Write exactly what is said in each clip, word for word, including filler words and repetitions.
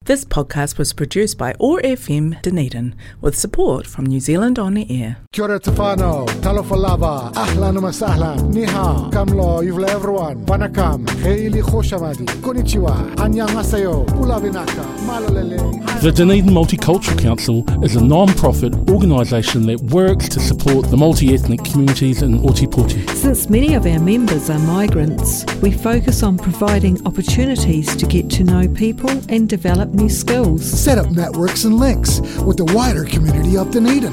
This podcast was produced by O A R F M Dunedin with support from New Zealand On Air. Kia ora tawhanau, talofa lava, ahlan wa sahlan, ni hao, kamlo, yuvla everyone, wanakam, heili khoshamadi, konnichiwa, annyeonghaseyo, ulavinaka, malalele. The Dunedin Multicultural Council is a non-profit organisation that works to support the multi-ethnic communities in Ōtepoti. Since many of our members are migrants, we focus on providing opportunities to get to know people and develop new skills. Set up networks and links with the wider community of Dunedin.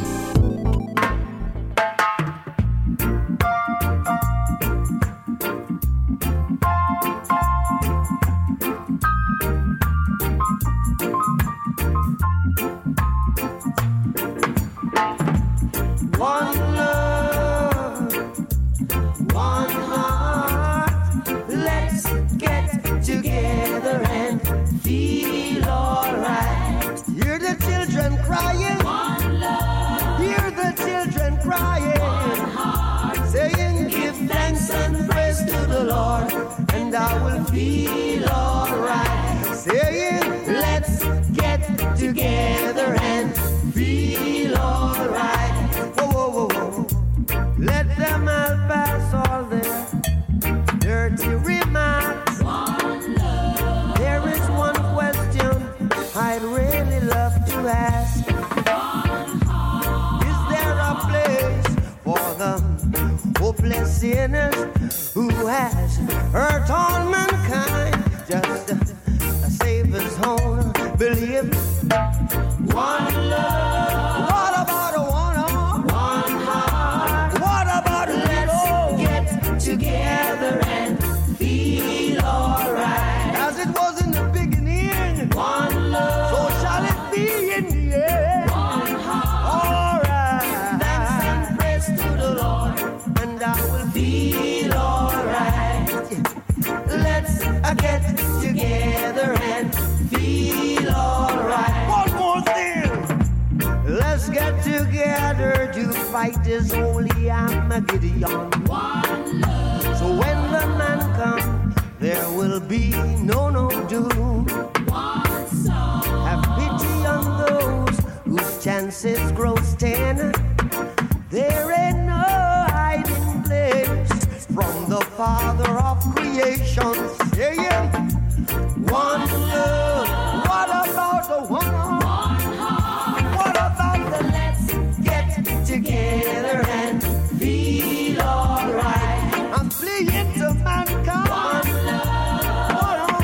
Sinners who has hurt all mankind, just uh, save his own belief. One love. What about a one heart? One heart. What about a let's get together and feel alright? As it was in the beginning. One love. So shall it be in the end. One heart. Alright. Thanks and praise to the Lord, and I will feel alright. Let's uh, get together and feel alright. One more thing. Let's get together to fight this holy Armageddon. One love. So when the man comes, there will be no no doom. One soul. Have pity on those whose chances grow thin. There ain't no hiding place from the Father of creation, saying, one love. What about the one heart? What about the let's get together and feel alright? I'm fleeing to mankind. One love.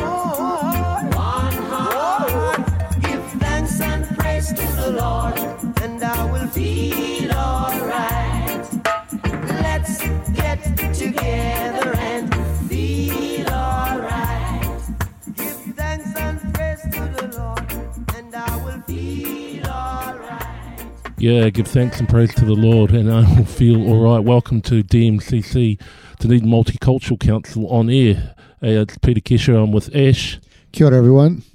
One heart. Give thanks and praise to the Lord, and I will feel alright. Let's get together and feel alright. Give thanks and praise to the Lord, and I will feel alright. Yeah, give thanks and praise to the Lord, and I will feel alright. Welcome to D M C C, Dunedin Multicultural Council on Air. Hey, it's Peter Kesher. I'm with Ash. Kia ora, everyone.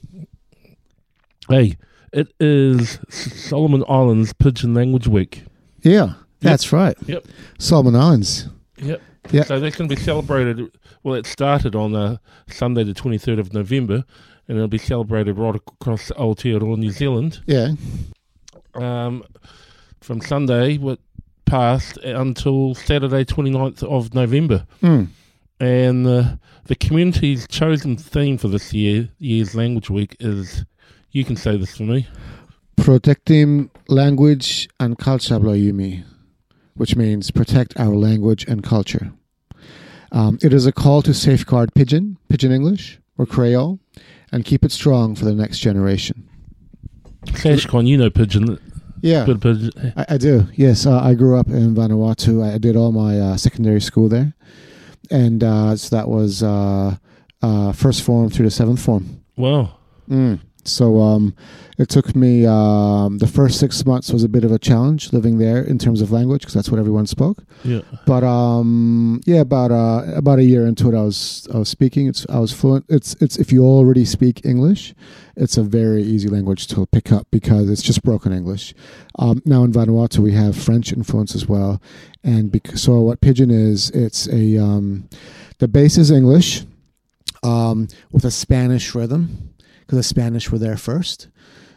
Hey, it is Solomon Islands Pidgin Language Week. Yeah, that's yep. right. Yep. Solomon Islands. Yep. Yep. So that's going to be celebrated. Well, it started on uh, Sunday, the twenty-third of November, and it'll be celebrated right across Aotearoa, New Zealand. Yeah. Um, from Sunday, what passed until Saturday, twenty-ninth of November. Mm. And uh, the community's chosen theme for this year, year's Language Week is, you can say this for me. Protecting language and culture Yumi, which means protect our language and culture. Um, it is a call to safeguard Pidgin, Pidgin English, or Creole, and keep it strong for the next generation. Flashcon, you know Pidgin. Yeah, Bit of Pidgin. I, I do. Yes, uh, I grew up in Vanuatu. I did all my uh, secondary school there. And uh, so that was uh, uh, first form through the seventh form. Wow. Mm. So um, it took me, um, the first six months was a bit of a challenge living there in terms of language, because that's what everyone spoke. Yeah. But um, yeah, about uh, about a year into it, I was I was speaking. It's I was fluent. It's it's if you already speak English, it's a very easy language to pick up because it's just broken English. Um, now in Vanuatu we have French influence as well, and bec- so what Pidgin is, it's a um, the base is English um, with a Spanish rhythm. because the Spanish were there first,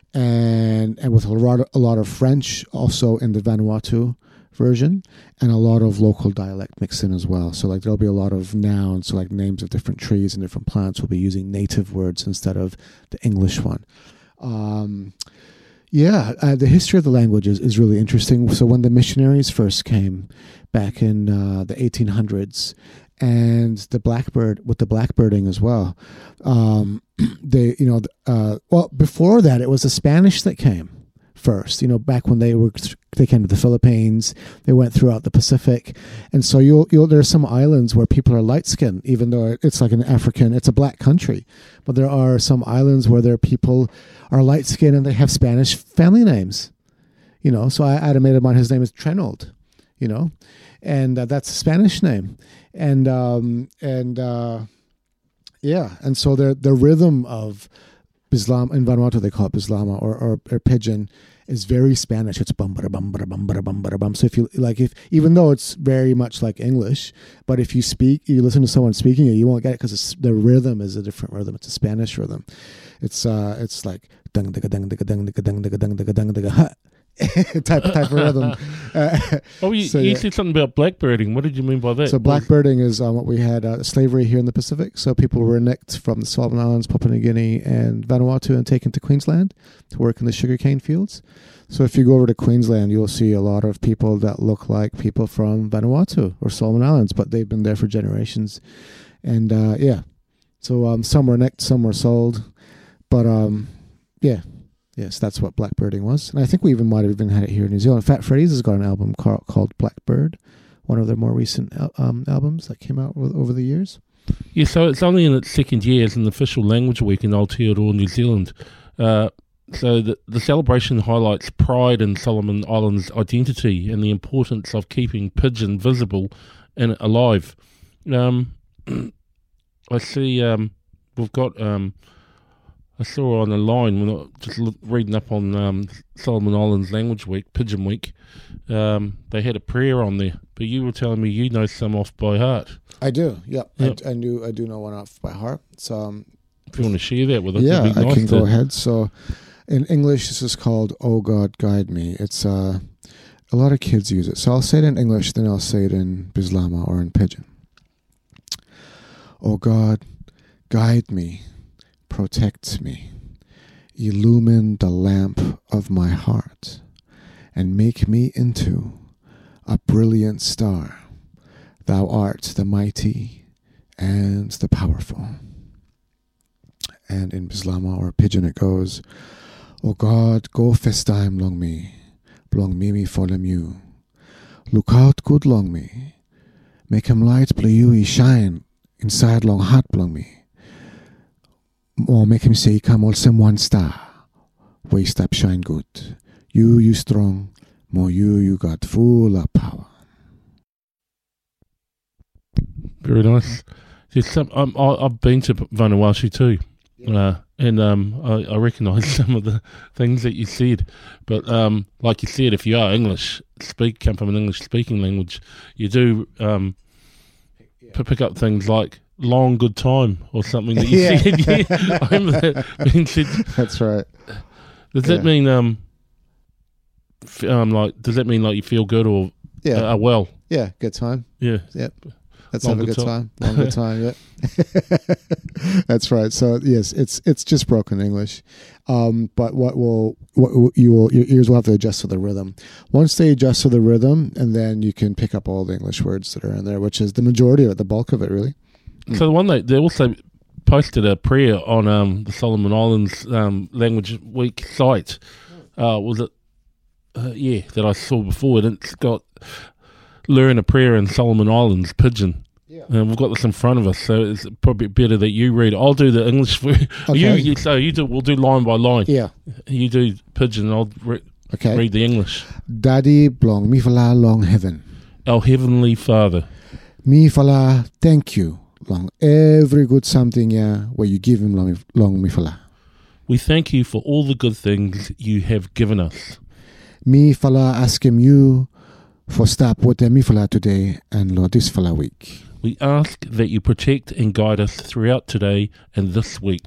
and and with a lot of, a lot of French also in the Vanuatu version, and a lot of local dialect mixed in as well. So like there'll be a lot of nouns, so like names of different trees and different plants will be using native words instead of the English one. Um, yeah, uh, the history of the language is, is really interesting. So when the missionaries first came back in uh, the eighteen hundreds, and the blackbird, with the blackbirding as well, um, they, you know, uh, well, before that, it was the Spanish that came first, you know, back when they were, they came to the Philippines, they went throughout the Pacific. And so you'll, you'll, there are some islands where people are light skinned, even though it's like an African, it's a black country, but there are some islands where there are people are light skinned and they have Spanish family names, you know, so I had a mate of mine, his name is Trenold, you know, and uh, that's a Spanish name. And, um, and, uh, yeah. And so the, the rhythm of Bislam, in Vanuatu they call it Bislama or, or, or Pidgin, is very Spanish. It's bum bada bum bada bum bada bum bada bum. So if you like, if even though it's very much like English, but if you speak, you listen to someone speaking it, you won't get it because the rhythm is a different rhythm. It's a Spanish rhythm. It's uh, it's like dung digga dung digga dung digga dung digga dung digga dung digga ha type type of rhythm. Uh, oh, you, so, you yeah. said something about blackbirding. What did you mean by that? So blackbirding is um, what we had uh, slavery here in the Pacific. So people were nicked from the Solomon Islands, Papua New Guinea, and Vanuatu and taken to Queensland to work in the sugarcane fields. So if you go over to Queensland, you'll see a lot of people that look like people from Vanuatu or Solomon Islands, but they've been there for generations. And uh, yeah, so um, some were nicked, some were sold, but um, yeah. Yes, that's what blackbirding was. And I think we even might have even had it here in New Zealand. Fat Freddy's has got an album called Blackbird, one of their more recent um, albums that came out over the years. Yeah, so it's only in its second year as an official language week in Aotearoa, New Zealand. Uh, so the, the celebration highlights pride in Solomon Islands' identity and the importance of keeping Pidgin visible and alive. Um, I see um, we've got... Um, I saw on the line, when I just look, reading up on um, Solomon Islands Language Week, Pidgin Week, um, they had a prayer on there. But you were telling me you know some off by heart. I do, yeah. Yep. I, I do I do know one off by heart. So, um, if you want to share that with us, yeah, it'd be nice I can to... go ahead. So in English, this is called Oh God Guide Me. It's uh, a lot of kids use it. So I'll say it in English, then I'll say it in Bislama or in Pidgin. Oh God, guide me. Protect me, illumine the lamp of my heart, and make me into a brilliant star. Thou art the mighty and the powerful. And in Bislama or Pidgin it goes, O God, go festaim long me, blong me me folem you. Look out good long me, make him light blue you shine inside long heart blong me. Or make him say, come all some one star. Waste up shine good. You, you strong. More you, you got full of power. Very nice. There's some, um, I, I've been to Vanuatu too. Uh, and um, I, I recognise some of the things that you said. But um, like you said, if you are English, speak, come from an English-speaking language, you do um, p- pick up things like long good time or something that you yeah. said. Yeah, I remember that being said. That's right. Does yeah. that mean um, f- um, like? Does that mean like you feel good or yeah, uh, well? Yeah, good time. Yeah, yep. Let's long have a good good time. time. Long good time. Yeah, that's right. So yes, it's it's just broken English, um, but what will what you will your ears will have to adjust to the rhythm. Once they adjust to the rhythm, and then you can pick up all the English words that are in there, which is the majority of it, the bulk of it, really. So the one they they also posted a prayer on um, the Solomon Islands um, Language Week site. Uh, was it? Uh, yeah, that I saw before, and it's got learn a prayer in Solomon Islands Pidgin. Yeah. And we've got this in front of us, so it's probably better that you read it. I'll do the English for you. Okay. you, you so you do. We'll do line by line. Yeah. You do Pidgin. And I'll re- okay. read the English. Daddy blong mi fala long heaven. Our Heavenly Father. Mi fala thank you. Long every good something yeah where you give him long long mifala. We thank you for all the good things you have given us. Mi fala ask him you for stop with the mifala today and Lord this fala week. We ask that you protect and guide us throughout today and this week.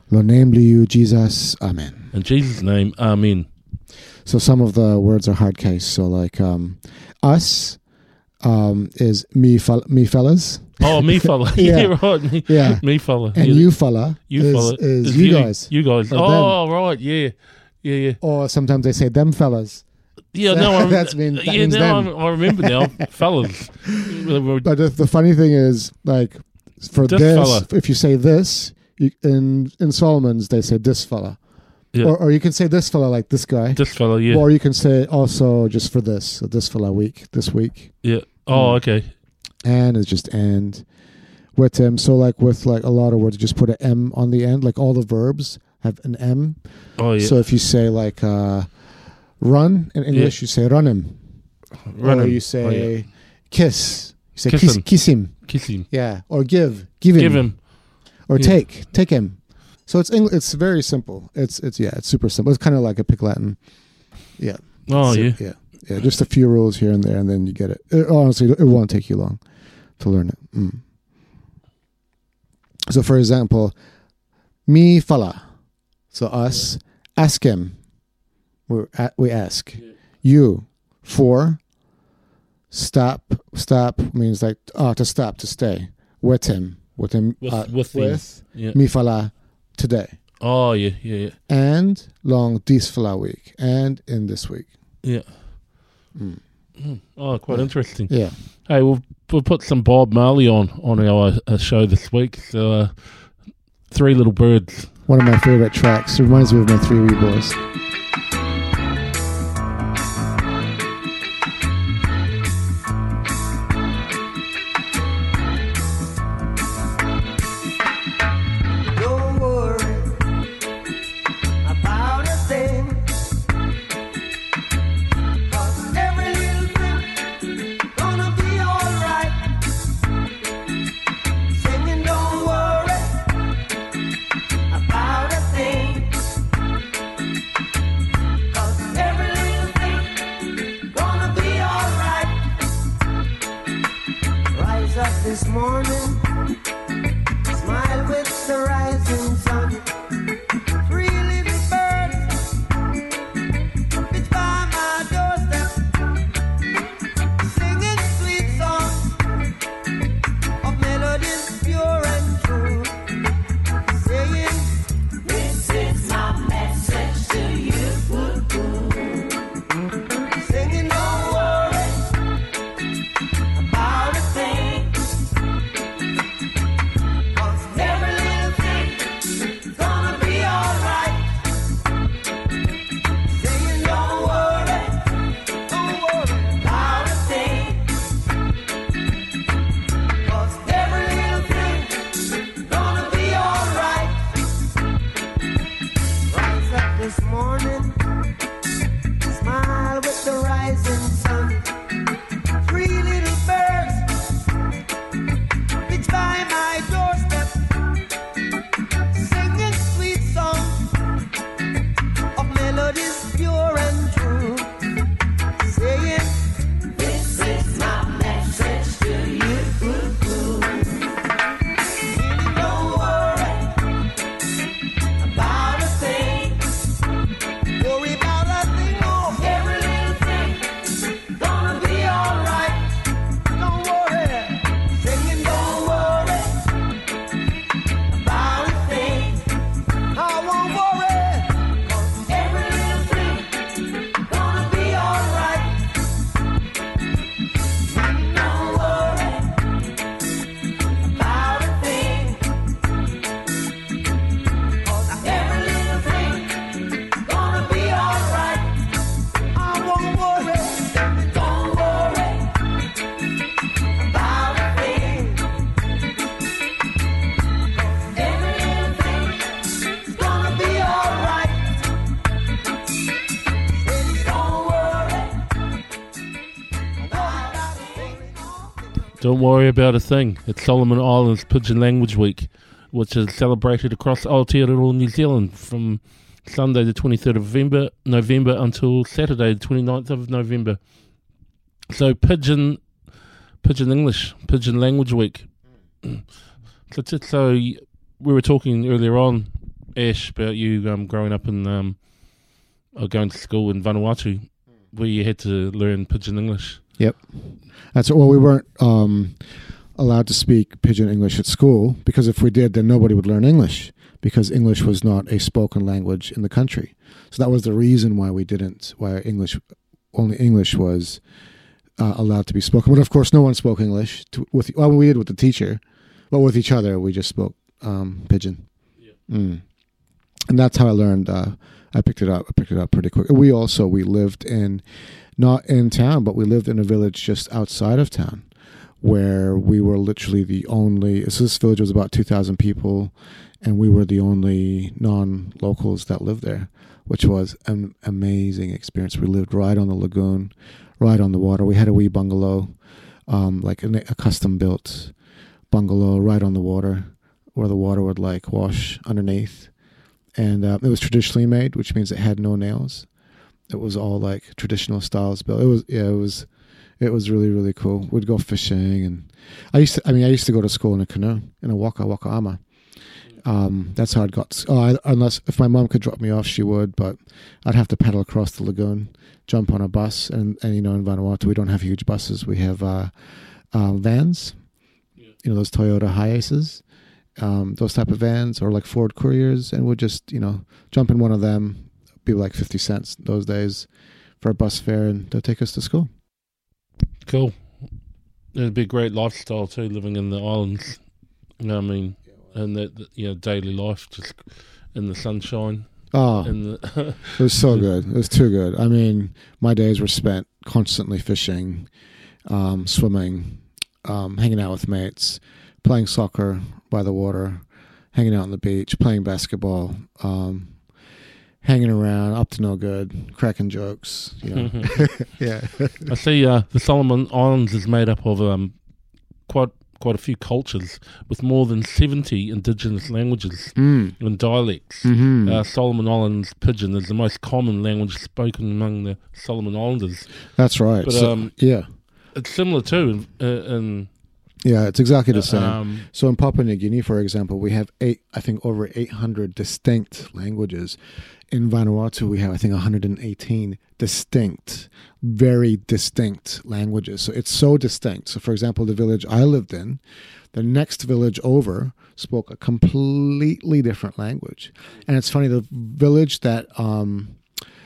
Lo name liu Jesus, amen. In Jesus' name, amen. So some of the words are hard case. So like um, us um, is me, fel- me fellas. Oh, me fella. Yeah. yeah, right. Me, Yeah. me fella. And yeah. you fella You is, fella. is Is you guys. You guys. Or Oh, right. Yeah. Yeah, yeah. Or sometimes they say them fellas. Yeah, no, I, That's mean- that yeah, means now them. I'm- I remember now. Fellas. But the, the funny thing is, like, for This this, fella. if you say this, you, in in Solomon's, they say this fella. Yeah. Or, or you can say this fella like this guy. This fella, yeah. Or you can say also just for this, so this fella week, this week. yeah. Oh, okay. And is just and with him. So like with like a lot of words, you just put an M on the end. Like all the verbs have an M. Oh, yeah. So if you say like uh, run in English, you say run him. Run or him. you say Oh, yeah. kiss. You say Kiss kiss, him. kiss him. Kiss him. Yeah. Or give. Give him. Give him. Or Yeah. take. Take him. So it's Eng- it's very simple. It's it's yeah, it's super simple. It's kind of like a Pick Latin. Yeah. Oh, So, yeah. Yeah. Yeah. Just a few rules here and there, and then you get it. it honestly, it won't take you long to learn it. Mm. So, for example, me fala. So us, ask him. We we ask. You for. Stop. Stop means like oh to stop to stay with him with him With, uh, with, him. with Yeah. me fala today Oh, yeah, yeah, yeah. and long this fala week and in this week. Yeah. Mm. Mm. Oh, quite interesting. Yeah. Hey, we'll, we'll put some Bob Marley on on our uh, show this week. So, uh, Three Little Birds. One of my favorite tracks. It reminds me of my Three Wee Boys. Don't worry about a thing, 'cause every little thing gonna be alright. Singing, don't worry about a thing, 'cause every little thing gonna be alright. Rise up this morning, smile with the rising sun. Three little birds pitch by my doorstep, singing sweet songs of melodies pure and true, saying, "This is my message to you." Singing, don't worry about a thing, 'cause every little thing gonna be alright. Saying, don't worry, don't worry about a thing, 'cause every little thing gonna be alright. Rise up this morning, smile with the rising sun. Three little birds pitch by my doorstep, singing sweet songs of melodies pure and true, saying, "This is my message to you." Really don't worry about a thing. Worry about a thing, oh, every little thing gonna be alright. Don't worry, singing, don't worry about a thing. I won't worry, 'cause every little thing gonna be alright. Don't worry about a thing, 'cause every little thing gonna be alright. I won't worry, don't worry about a thing, 'cause every little thing gonna be alright. Don't worry about a thing. Don't worry about a thing. It's Solomon Islands Pidgin Language Week, which is celebrated across Aotearoa, New Zealand from Sunday the twenty-third of November, November until Saturday the twenty-ninth of November. So Pidgin, Pidgin English, Pidgin Language Week. So, just so y- we were talking earlier on Ash, about you um, growing up in um, or going to school in Vanuatu, where you had to learn Pidgin English. Yep, that's well. We weren't um, allowed to speak Pidgin English at school because if we did, then nobody would learn English because English was not a spoken language in the country. So that was the reason why we didn't. Why English, only English was uh, allowed to be spoken. But of course, no one spoke English. To, with well, we did with the teacher, but with each other, we just spoke um, Pidgin. Yeah. Mm. And that's how I learned. Uh, I picked it up. I picked it up pretty quick. We also we lived in, not in town, but we lived in a village just outside of town, where we were literally the only. So this village was about two thousand people, and we were the only non-locals that lived there, which was an amazing experience. We lived right on the lagoon, right on the water. We had a wee bungalow, um, like a, a custom-built bungalow right on the water, where the water would like wash underneath. And uh, it was traditionally made, which means it had no nails. It was all like traditional styles built. It was, yeah, it was, it was really, really cool. We'd go fishing, and I used to, I mean, I used to go to school in a canoe, in a waka waka ama. Um, that's how I got. Oh, I, unless if my mom could drop me off, she would, but I'd have to paddle across the lagoon, jump on a bus, and, and you know, in Vanuatu we don't have huge buses. We have uh, uh, vans, yeah. You know, those Toyota Hiaces. Um, those type of vans, or like Ford Couriers, and we'd just, you know, jump in one of them, be like fifty cents those days for a bus fare, and they'll take us to school. Cool. It'd be a great lifestyle too, living in the islands. You know what I mean? And that, that you know, daily life, just in the sunshine. Oh, and the it was so good. It was too good. I mean, my days were spent constantly fishing, um, swimming, um, hanging out with mates, playing soccer by the water, hanging out on the beach, playing basketball, um, hanging around, up to no good, cracking jokes. You know. Yeah. I see uh, the Solomon Islands is made up of um, quite quite a few cultures with more than seventy indigenous languages mm. and dialects. Mm-hmm. Uh, Solomon Islands Pidgin is the most common language spoken among the Solomon Islanders. That's right. But so, um, yeah, it's similar too in, in Yeah, it's exactly the same. Um, so in Papua New Guinea, for example, we have eight, I think over eight hundred distinct languages. In Vanuatu, we have, I think, one hundred eighteen distinct, very distinct languages. So it's so distinct. So, for example, the village I lived in, the next village over spoke a completely different language. And it's funny, the village that, um,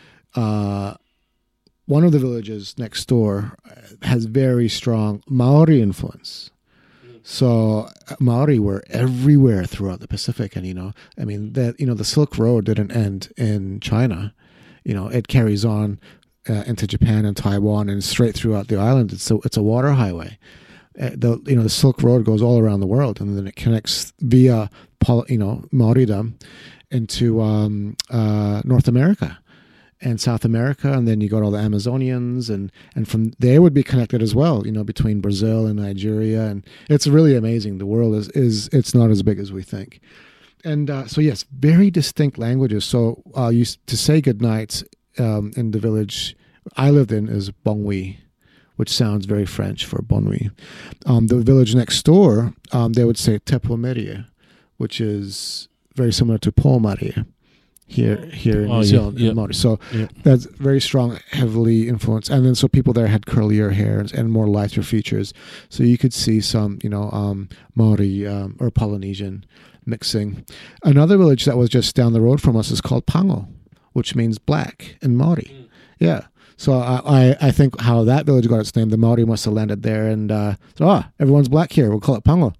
uh, one of the villages next door has very strong Maori influence. So Maori were everywhere throughout the Pacific, and you know, I mean, that you know, the Silk Road didn't end in China. You know, it carries on uh, into Japan and Taiwan and straight throughout the island. It's a it's a water highway. Uh, the you know the Silk Road goes all around the world, and then it connects via you know Maoridom into um, uh, North America and South America, and then you got all the Amazonians, and, and from they would be connected as well, you know, between Brazil and Nigeria, and it's really amazing. The world is, is it's not as big as we think. And uh, so, yes, very distinct languages. So uh, you, to say goodnight um, in the village I lived in is Bongui, which sounds very French for Bonne nuit. Um, the village next door, um, they would say Tepo Meria, which is very similar to Paul Maria. Here, here in oh, New Zealand, yeah, in Maori. So yeah. That's very strong, heavily influenced. And then so people there had curlier hair and, and more lighter features. So you could see some, you know, um, Maori um, or Polynesian mixing. Another village that was just down the road from us is called Pango, which means black in Maori. Mm. Yeah. So I, I, I think how that village got its name, the Maori must have landed there and uh, so, ah, everyone's black here. We'll call it Pango.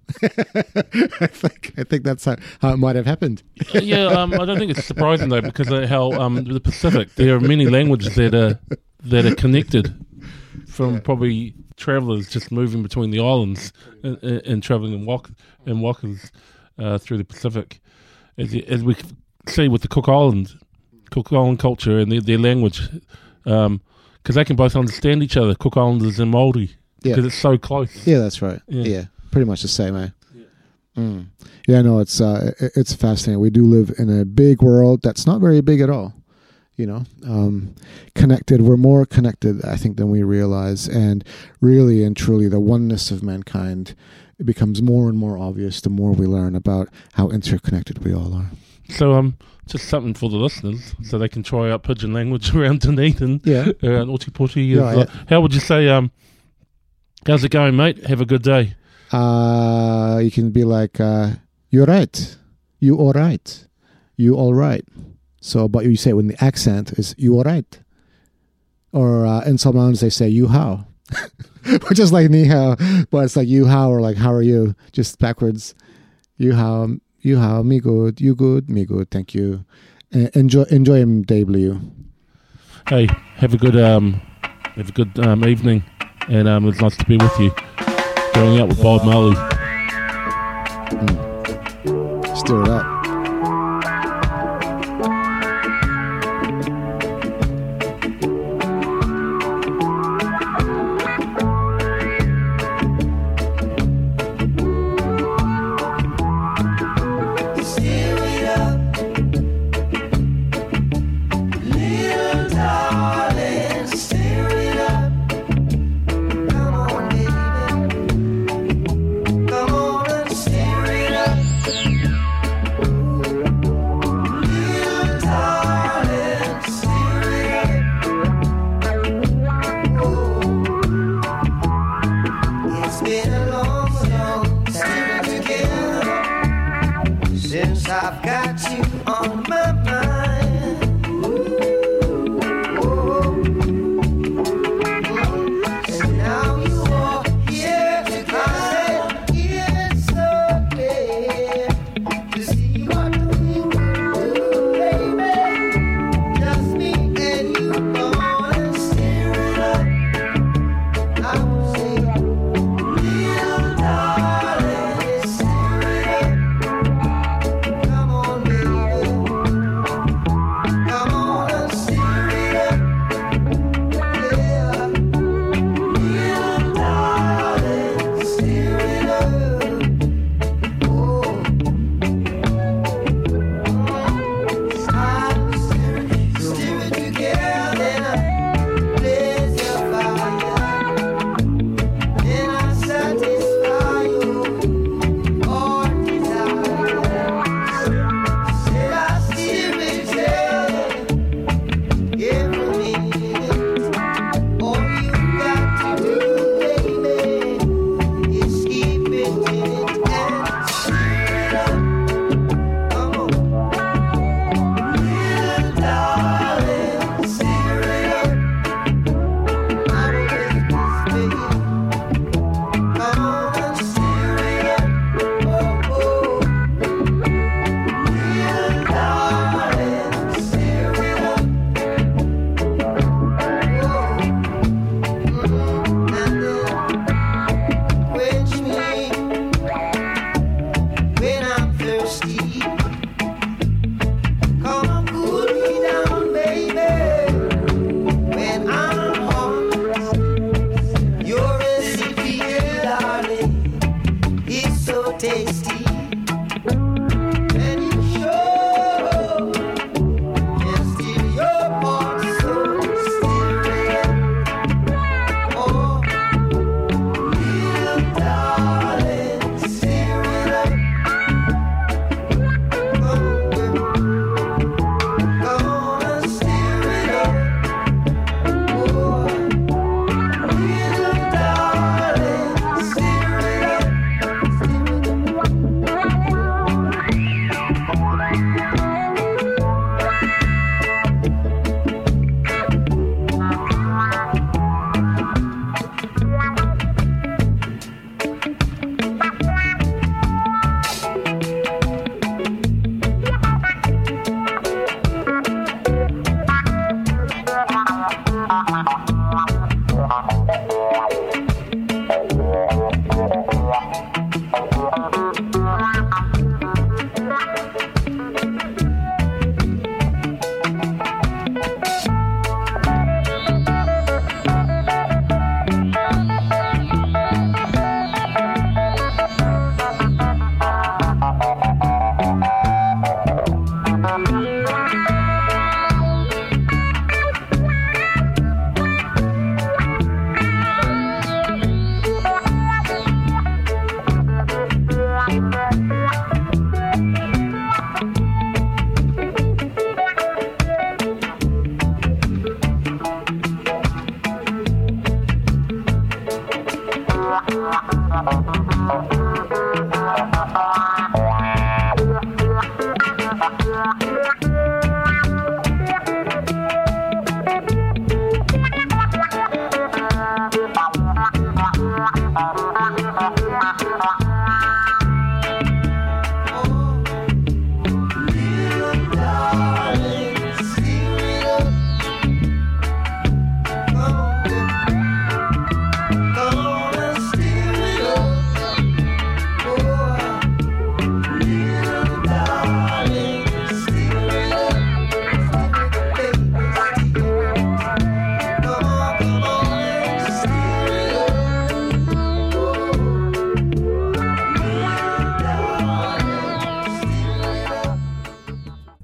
I think I think that's how, how it might have happened. yeah, um, I don't think it's surprising though, because of how um, the Pacific, there are many languages that are that are connected from yeah. probably travellers just moving between the islands and, and travelling in walk in walkers uh, through the Pacific, as, as we see with the Cook Island, Cook Island culture and their, their language. Um, because they can both understand each other, Cook Islanders and Māori, because yeah. it's so close. Yeah, that's right. Yeah, yeah pretty much the same, eh? Yeah, mm. yeah no, it's uh, it's fascinating. We do live in a big world that's not very big at all, you know, um, connected. We're more connected, I think, than we realize, and really and truly the oneness of mankind, it becomes more and more obvious the more we learn about how interconnected we all are. So um, just something for the listeners, so they can try out pidgin language around Dunedin, Yeah. around Otipoti. Yeah, Uh, How would you say, um, how's it going, mate? Have a good day. Uh, you can be like, uh, you're right. You all right. You all right. So, but you say when the accent is you all right. Or uh, in some islands they say you how. Which is like ni hao, but it's like you how or like how are you, just backwards. You how, you how, me good, you good, me good, thank you. Uh, enjoy, enjoy him, W. Hey, have a good um, have a good um, evening, and um, it's nice to be with you. Going out with Bob Marley. Mm. Stir it up. I've got you on my mind. Ooh, and now you are here. I said it's okay to see what we do, baby. Just me and you, gonna stir it up. I will say, little darling, stir it up.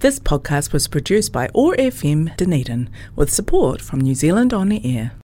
This podcast was produced by O A R F M Dunedin with support from New Zealand On the Air.